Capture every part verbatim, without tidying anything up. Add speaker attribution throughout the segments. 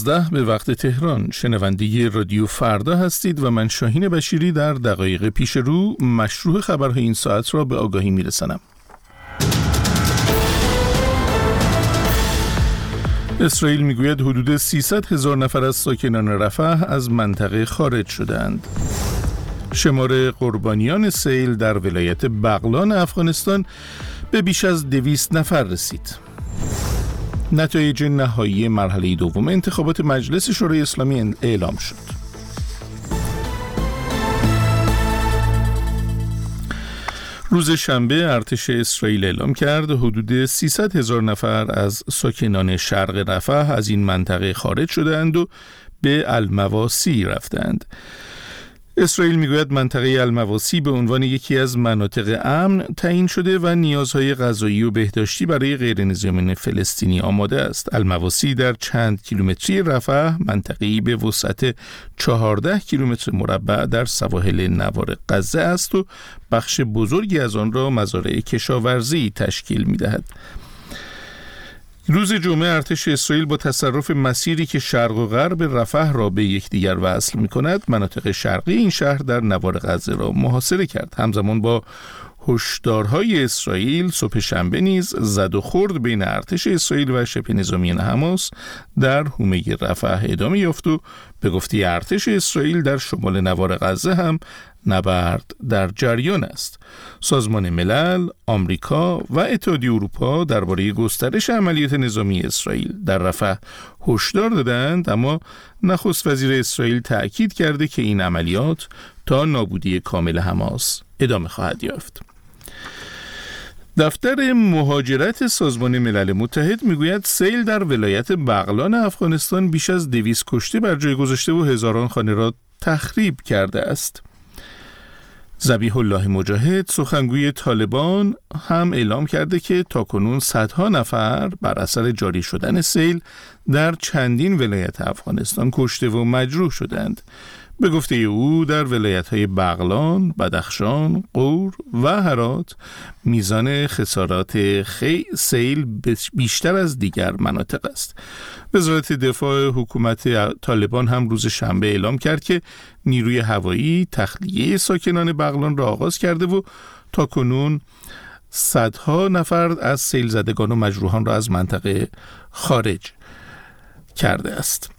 Speaker 1: ده به وقت تهران. شنونده رادیو فردا هستید و من شاهین بشیری در دقایق پیش رو مشروع خبرهای این ساعت را به آگاهی میرسانم. اسرائیل میگوید حدود سیصد هزار نفر از ساکنان رفح از منطقه خارج شدند. شمار قربانیان سیل در ولایت بغلان افغانستان به بیش از دویست نفر رسید. نتایج نهایی مرحله دوم انتخابات مجلس شورای اسلامی اعلام شد. روز شنبه ارتش اسرائیل اعلام کرد حدود سیصد هزار نفر از ساکنان شرق رفح از این منطقه خارج شدند و به المواسی رفتند. اسرائیل میگوید منطقه المواسی به عنوان یکی از مناطق امن تعیین شده و نیازهای غذایی و بهداشتی برای غیرنظامیان فلسطینی آماده است. المواسی در چند کیلومتری رفح منطقه‌ای به وسعت چهارده کیلومتر مربع در سواحل نوار غزه است و بخش بزرگی از آن را مزارع کشاورزی تشکیل می‌دهد. روز جمعه ارتش اسرائیل با تصرف مسیری که شرق و غرب رفح را به یکدیگر وصل می‌کند، مناطق شرقی این شهر در نوار غزه را محاصره کرد. همزمان با هشدارهای اسرائیل صبح شنبه نیز زد و خورد بین ارتش اسرائیل و شبه نظامیان حماس در حومه رفح ادامه یافت و به گفته ارتش اسرائیل در شمال نوار غزه هم نبرد در جریان است. سازمان ملل، آمریکا و اتحادیه اروپا درباره گسترش عملیات نظامی اسرائیل در رفح هشدار دادند، اما نخست وزیر اسرائیل تأکید کرده که این عملیات تا نابودی کامل حماس ادامه خواهد یافت. دفتر مهاجرت سازمان ملل متحد میگوید سیل در ولایت بغلان افغانستان بیش از دویست کشته بر جای گذاشته و هزاران خانه را تخریب کرده است. ذبیح الله مجاهد، سخنگوی طالبان، هم اعلام کرده که تاکنون صدها نفر بر اثر جاری شدن سیل در چندین ولایت افغانستان کشته و مجروح شدند. به گفته او در ولایت‌های بغلان، بدخشان، غور و هرات میزان خسارات خی سیل بیشتر از دیگر مناطق است. وزارت دفاع حکومت طالبان هم روز شنبه اعلام کرد که نیروی هوایی تخلیه ساکنان بغلان را آغاز کرده و تاکنون صدها نفر از سیل زدگان و مجروحان را از منطقه خارج کرده است.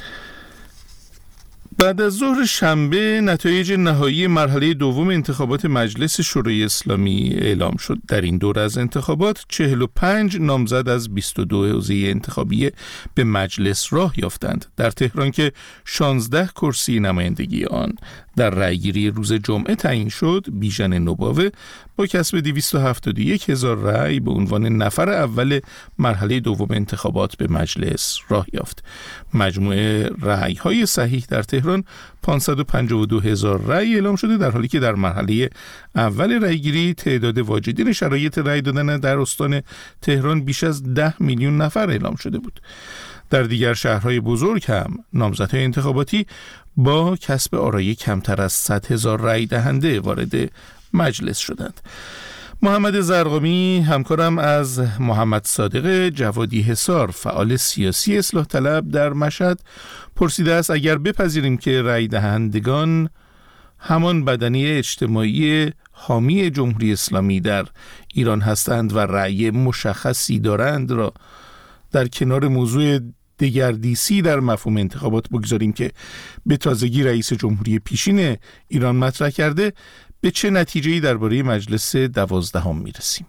Speaker 1: بعد از ظهر شنبه نتایج نهایی مرحله دوم انتخابات مجلس شورای اسلامی اعلام شد. در این دوره از انتخابات چهل و پنج نامزد از بیست و دو حوزه انتخابی به مجلس راه یافتند. در تهران که شانزده کرسی نمایندگی آن در رأیگیری روز جمعه تعیین شد، بیژن نوباوه با کسب دویست و هفتاد و یک هزار رأی به عنوان نفر اول مرحله دوم انتخابات به مجلس راه یافت. مجموع رأی‌های صحیح در تهران پانصد و پنجاه و دو هزار رأی اعلام شده، در حالی که در مرحله اول رأیگیری تعداد واجدین شرایط رأی دادن در استان تهران بیش از ده میلیون نفر اعلام شده بود. در دیگر شهرهای بزرگ هم نامزدهای انتخاباتی با کسب آرایی کمتر از صد هزار رأی دهنده وارد مجلس شدند. محمد زرقامی، همکارم از محمد صادق جوادی حصار، فعال سیاسی اصلاح طلب در مشهد، پرسیده است اگر بپذیریم که رأی دهندگان همان بدنه اجتماعی حامی جمهوری اسلامی در ایران هستند و رأی مشخصی دارند، را در کنار موضوع دگردیسی در مفهوم انتخابات بگذاریم که به تازگی رئیس جمهوری پیشین ایران مطرح کرده، به چه نتیجه‌ای درباره مجلس دوازدهم میرسیم؟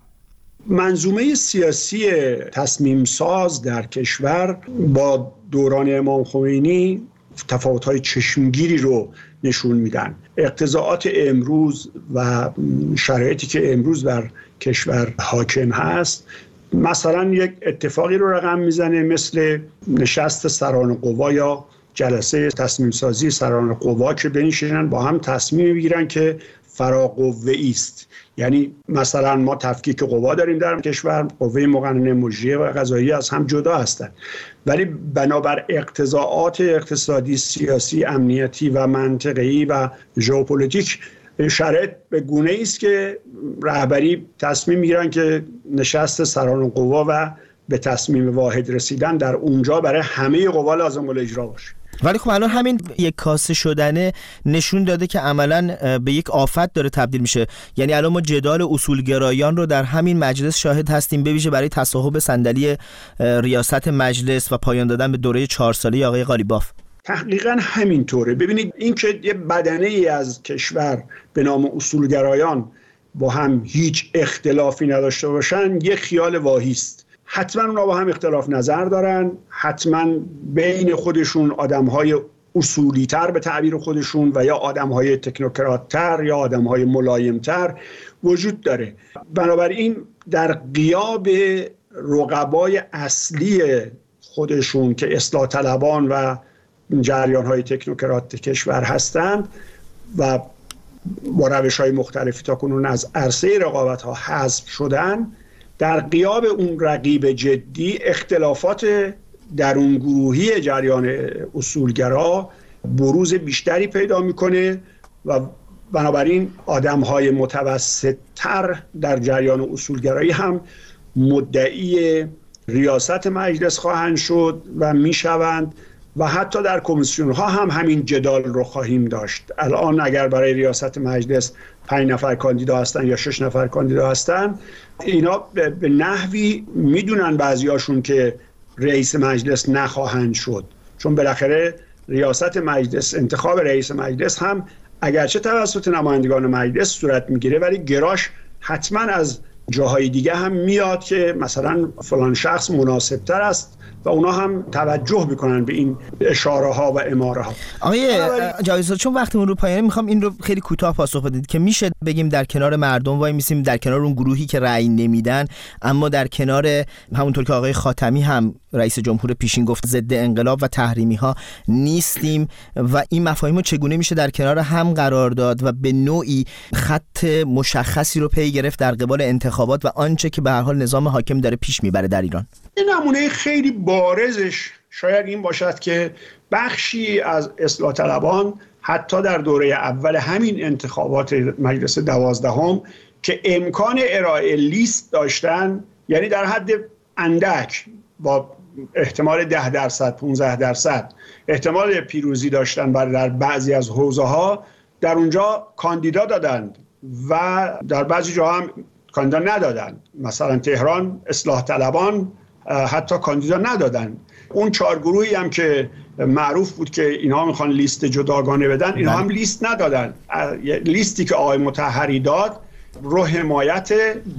Speaker 2: منظومه سیاسی تصمیم ساز در کشور با دوران امام خمینی تفاوت‌های چشمگیری رو نشون میدن. اقتضاعات امروز و شرایطی که امروز در کشور حاکم هست مثلا یک اتفاقی رو رقم میزنه مثل نشست سران قوا یا جلسه تصمیم سازی سران قوا که بنشینن با هم تصمیم بگیرن که فراقوه‌ای است. یعنی مثلا ما تفکیک قوا داریم در کشور، قوه مقننه مجریه و قضاییه از هم جدا هستند، ولی بنابر اقتضاعات اقتصادی، سیاسی، امنیتی و منطقه‌ای و ژئوپلیتیک شرایط به گونه‌ای است که رهبری تصمیم میگیرن که نشست سران قوا و به تصمیم واحد رسیدن در اونجا برای همه قوا لازم الاجرا باشه.
Speaker 3: ولی خب الان همین یک کاسه شدنه نشون داده که عملاً به یک آفت داره تبدیل میشه. یعنی الان ما جدال اصولگرایان رو در همین مجلس شاهد هستیم، به ویژه برای تصاحب صندلی ریاست مجلس و پایان دادن به دوره چهار ساله آقای قالیباف.
Speaker 2: تحقیقاً همینطوره. ببینید این که یه بدنه ای از کشور به نام اصولگرایان با هم هیچ اختلافی نداشته باشن یک خیال واهی است. حتما اونا با هم اختلاف نظر دارن، حتما بین خودشون آدم‌های اصولی‌تر به تعبیر خودشون و یا آدم‌های تکنوکرات‌تر یا آدم‌های ملایم‌تر وجود داره. بنابراین در غیاب رقبای اصلی خودشون که اصلاح طلبان و جریان‌های تکنوکرات کشور هستند و با روش‌های مختلفی تاکنون از عرصه رقابت‌ها حذف شدن، در غیاب اون رقیب جدی اختلافات درون گروهی جریان اصولگرا بروز بیشتری پیدا میکنه و بنابراین آدم‌های متوسط‌تر در جریان اصولگرایی هم مدعی ریاست مجلس خواهند شد و میشوند و حتی در کمیسیون ها هم همین جدال رو خواهیم داشت. الان اگر برای ریاست مجلس پنج نفر کاندیدا هستن یا شش نفر کاندیدا هستن، اینا به نحوی میدونن بعضیاشون که رئیس مجلس نخواهند شد، چون بالاخره ریاست مجلس، انتخاب رئیس مجلس هم اگرچه توسط نمایندگان مجلس صورت میگیره ولی گراش حتما از جاهای دیگه هم میاد که مثلا فلان شخص مناسب تر است و اونا هم توجه میکنن به این اشاره ها و اماره ها.
Speaker 3: آقای جاویدزاده، چون وقتمون رو پایانه، میخوام این رو خیلی کوتاه پاسخ بدید که میشه بگیم در کنار مردم وای میسیم، در کنار اون گروهی که رأی نمیدن، اما در کنار همونطور که آقای خاتمی هم رئیس جمهور پیشین گفت ضد انقلاب و تحریمی ها نیستیم و این مفاهیم رو چگونه میشه در کنار هم قرار داد و به نوعی خط مشخصی رو پی گرفت در قبال انتخابات و آنچه که به هر حال نظام حاکم داره پیش میبره در ایران؟
Speaker 2: این نمونه خیلی بارزش شاید این باشد که بخشی از اصلاح طلبان حتی در دوره اول همین انتخابات مجلس دوازدهم که امکان ارائه لیست داشتن، یعنی در حد اندک با احتمال ده درصد پانزده درصد احتمال پیروزی داشتن برای در بعضی از حوزه ها، در اونجا کاندیدا دادند و در بعضی جاها هم کاندیدا ندادن. مثلا تهران اصلاح طلبان حتی کاندیدا ندادن. اون چهار گروهی هم که معروف بود که اینها میخوان لیست جداگانه بدن، اینها هم لیست ندادن. لیستی که آقای مطهری داد رو حمایت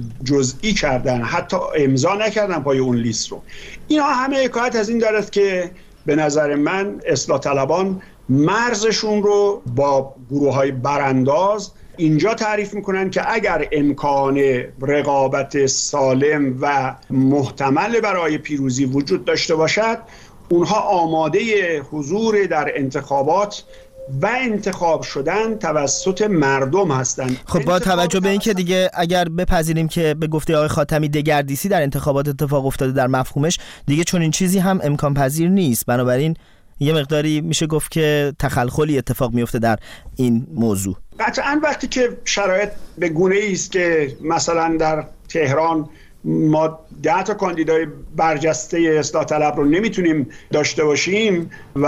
Speaker 2: جزئی کردن، حتی امضا نکردن پای اون لیست رو. اینها همه حکایت از این دارد که به نظر من اصلاح طلبان مرزشون رو با گروه‌های برانداز اینجا تعریف میکنن که اگر امکان رقابت سالم و محتمل برای پیروزی وجود داشته باشد، اونها آماده حضور در انتخابات و انتخاب شدن توسط مردم هستند.
Speaker 3: خب با توجه به این که دیگه اگر بپذیریم که به گفته آقای خاتمی دگردیسی در انتخابات اتفاق افتاده در مفهومش، دیگه چون این چیزی هم امکان پذیر نیست. بنابراین یه مقداری میشه گفت که تخلخلی اتفاق میفته در این موضوع.
Speaker 2: قطعاً وقتی که شرایط به گونه‌ای است که مثلا در تهران ما ده تا کاندیدای برجسته اصلاح طلب رو نمیتونیم داشته باشیم و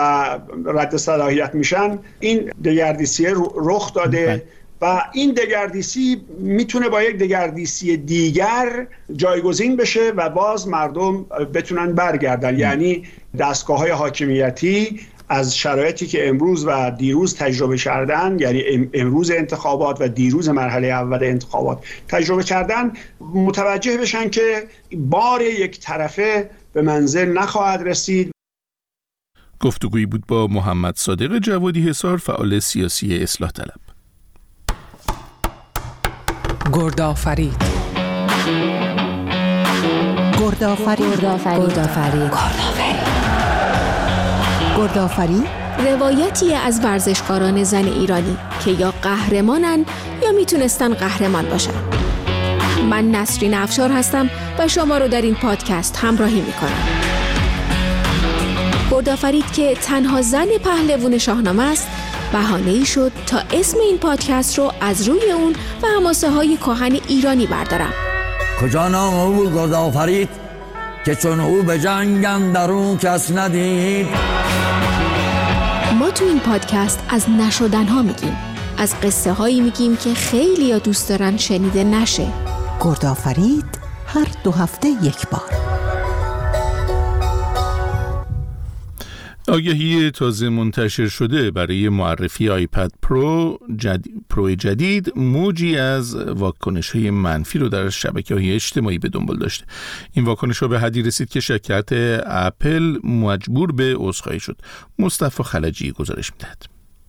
Speaker 2: رد صلاحیت میشن، این دگردیسی رخ داده و این دگردیسی میتونه با یک دگردیسی دیگر جایگزین بشه و باز مردم بتونن برگردن. یعنی دستگاه‌های حاکمیتی از شرایطی که امروز و دیروز تجربه کردن، یعنی امروز انتخابات و دیروز مرحله اول انتخابات تجربه کردن، متوجه بشن که بار یک طرفه به منزل نخواهد رسید.
Speaker 1: گفتگویی بود با محمد صادق جوادی حصار، فعال سیاسی اصلاح طلب.
Speaker 4: گردآفرید
Speaker 5: گردآفرید گردآفرید
Speaker 4: گردآفرید
Speaker 5: روایتی از ورزشکاران زن ایرانی که یا قهرمانن یا میتونستن قهرمان باشن. من نسرین افشار هستم و شما رو در این پادکست همراهی میکنم. گردآفرید که تنها زن پهلوان شاهنامه است، بهانه‌ای شد تا اسم این پادکست رو از روی اون و حماسه های کهن ایرانی بردارم.
Speaker 6: کجا نام او بود گردآفرید؟ که چون او به جنگ اندرون کس ندید.
Speaker 5: ما تو این پادکست از نشدن ها میگیم، از قصه هایی میگیم که خیلی ها دوست دارن شنیده نشه.
Speaker 4: گردآفرید هر دو هفته یک بار.
Speaker 1: آگهی تازه منتشر شده برای معرفی آیپد پرو جدید، پرو جدید موجی از واکنش‌های منفی رو در شبکه‌های اجتماعی به دنبال داشته. این واکنش‌ها به حدی رسید که شرکت اپل مجبور به عذرخواهی شد. مصطفی خلجی گزارش می‌دهد.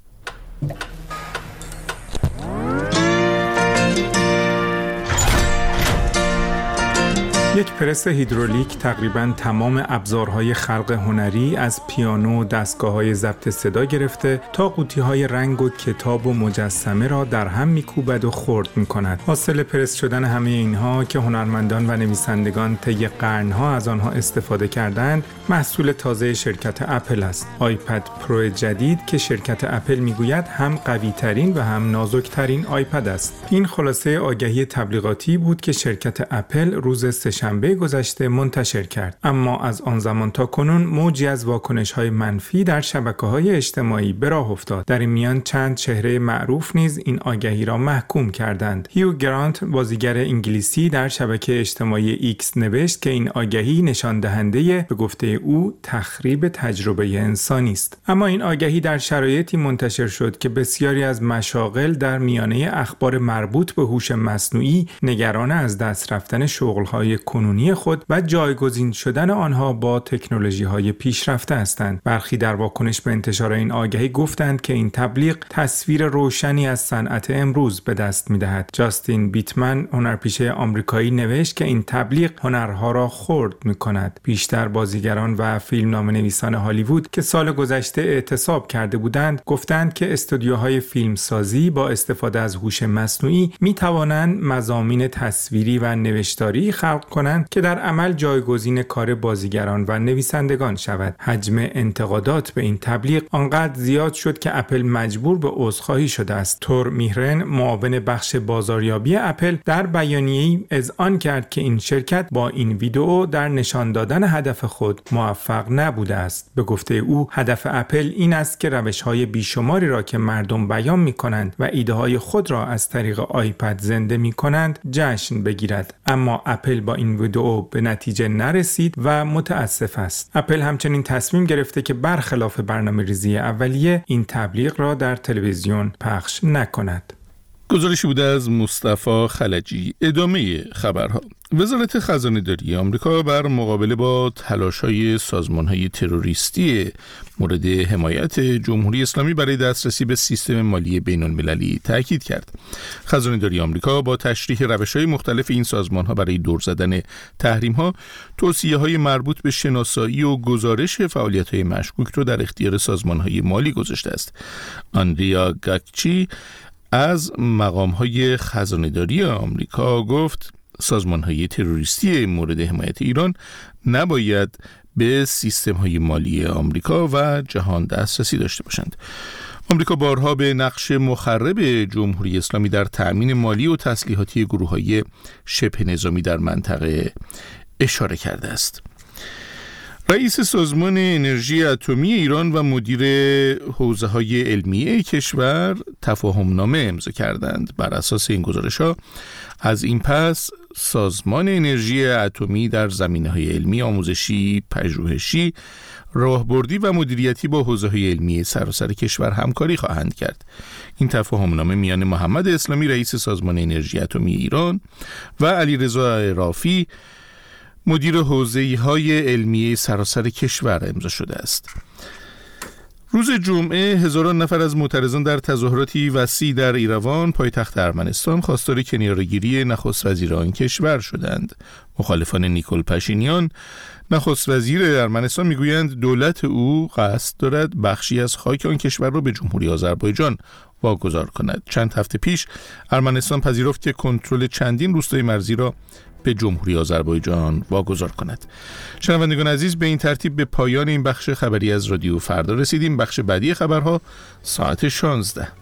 Speaker 7: یک پرس هیدرولیک تقریباً تمام ابزارهای خلق هنری از پیانو و دستگاه‌های ضبط صدا گرفته تا قوطی‌های رنگ و کتاب و مجسمه را در هم می‌کوبد و خرد می‌کند. حاصل پرس شدن همه اینها که هنرمندان و نویسندگان طی قرن‌ها از آنها استفاده کردند، محصول تازه شرکت اپل است. آیپد پرو جدید که شرکت اپل می‌گوید هم قوی‌ترین و هم نازک‌ترین آیپد است. این خلاصه آگهی تبلیغاتی بود که شرکت اپل روز شنبه گذشته منتشر کرد. اما از آن زمان تا کنون موجی از واکنش‌های منفی در شبکه‌های اجتماعی به راه افتاد. در این میان چند چهره معروف نیز این آگهی را محکوم کردند. هیو گرانت، بازیگر انگلیسی، در شبکه اجتماعی ایکس نوشت که این آگهی نشان دهنده به گفته او تخریب تجربه انسانی است. اما این آگهی در شرایطی منتشر شد که بسیاری از مشاغل در میانه اخبار مربوط به هوش مصنوعی نگران از دست رفتن شغل‌های کنونی خود و جایگزین شدن آنها با تکنولوژی‌های پیشرفته هستند. برخی در واکنش به انتشار این آگهی گفتند که این تبلیغ تصویر روشنی از صنعت امروز به دست می‌دهد. جاستین بیتمن، هنرپیشه آمریکایی، نوشت که این تبلیغ هنرها را خرد می‌کند. بیشتر بازیگران و فیلمنامه‌نویسان هالیوود که سال گذشته اعتصاب کرده بودند، گفتند که استودیوهای فیلمسازی با استفاده از هوش مصنوعی می‌توانند مضامین تصویری و نوشتاری خلق کنند که در عمل جایگزین کار بازیگران و نویسندگان شود. حجم انتقادات به این تبلیغ آنقدر زیاد شد که اپل مجبور به عذرخواهی شده است. تور میهرن، معاون بخش بازاریابی اپل، در بیانیه‌ای اذعان کرد که این شرکت با این ویدئو در نشان دادن هدف خود موفق نبوده است. به گفته او هدف اپل این است که روش‌های بیشماری را که مردم بیان می‌کنند و ایده‌های خود را از طریق آیپد زنده می‌کنند جشن بگیرد. اما اپل با این ویدئو به نتیجه نرسید و متاسف است. اپل همچنین تصمیم گرفته که برخلاف برنامه‌ریزی اولیه این تبلیغ را در تلویزیون پخش نکند.
Speaker 1: گزارشی بوده از مصطفی خلجی. ادامه خبرها. وزارت خزانه‌داری آمریکا بر مقابله با تلاش‌های سازمان‌های تروریستی مورد حمایت جمهوری اسلامی برای دسترسی به سیستم مالی بین‌المللی تاکید کرد. خزانه‌داری آمریکا با تشریح روش‌های مختلف این سازمان‌ها برای دور زدن تحریم‌ها، توصیه‌های مربوط به شناسایی و گزارش فعالیت‌های مشکوک را در اختیار سازمان‌های مالی گذاشته است. آندریا گاکچی از مقام‌های خزانه‌داری آمریکا گفت سازمان‌های تروریستی مورد حمایت ایران نباید به سیستم‌های مالی آمریکا و جهان دسترسی داشته باشند. آمریکا بارها به نقش مخرب جمهوری اسلامی در تأمین مالی و تسلیحاتی گروه‌های شبه نظامی در منطقه اشاره کرده است. رئیس سازمان انرژی اتمی ایران و مدیر حوزه‌های علمیه کشور تفاهمنامه امضا کردند. بر اساس این گزارش‌ها از این پس سازمان انرژی اتمی در زمینه‌های علمی، آموزشی، پژوهشی، راهبردی و مدیریتی با حوزه‌های علمی سراسر کشور همکاری خواهند کرد. این تفاهمنامه میان محمد اسلامی رئیس سازمان انرژی اتمی ایران و علیرضا رافی مدیر حوزه‌های علمی سراسر کشور امضا شده است. روز جمعه هزاران نفر از معترضان در تظاهراتی وسیع در ایروان پایتخت ارمنستان خواستار کناره‌گیری نخست وزیر آن کشور شدند. مخالفان نیکول پاشینیان نخست وزیر ارمنستان میگویند دولت او قصد دارد بخشی از خاک آن کشور را به جمهوری آذربایجان واگذار کند. چند هفته پیش ارمنستان پذیرفت که کنترل چندین روستای مرزی را به جمهوری آذربایجان واگذار کند. شنوندگان عزیز، به این ترتیب به پایان این بخش خبری از رادیو فردا رسیدیم. بخش بعدی خبرها ساعت شانزده.